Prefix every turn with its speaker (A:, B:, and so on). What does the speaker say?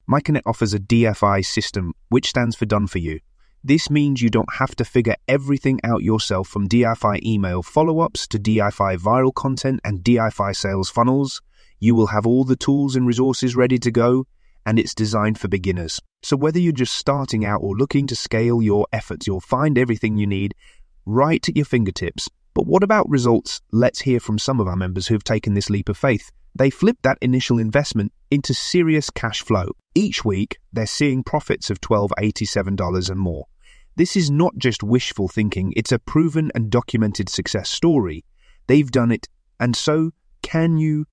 A: MyConnect offers a DFI system, which stands for Done For You. This means you don't have to figure everything out yourself, from DFI email follow-ups to DFI viral content and DFI sales funnels. You will have all the tools and resources ready to go, and it's designed for beginners. So whether you're just starting out or looking to scale your efforts, you'll find everything you need right at your fingertips. But what about results? Let's hear from some of our members who've taken this leap of faith. They flipped that initial investment into serious cash flow. Each week, they're seeing profits of $12.87 and more. This is not just wishful thinking, it's a proven and documented success story. They've done it, and so can you.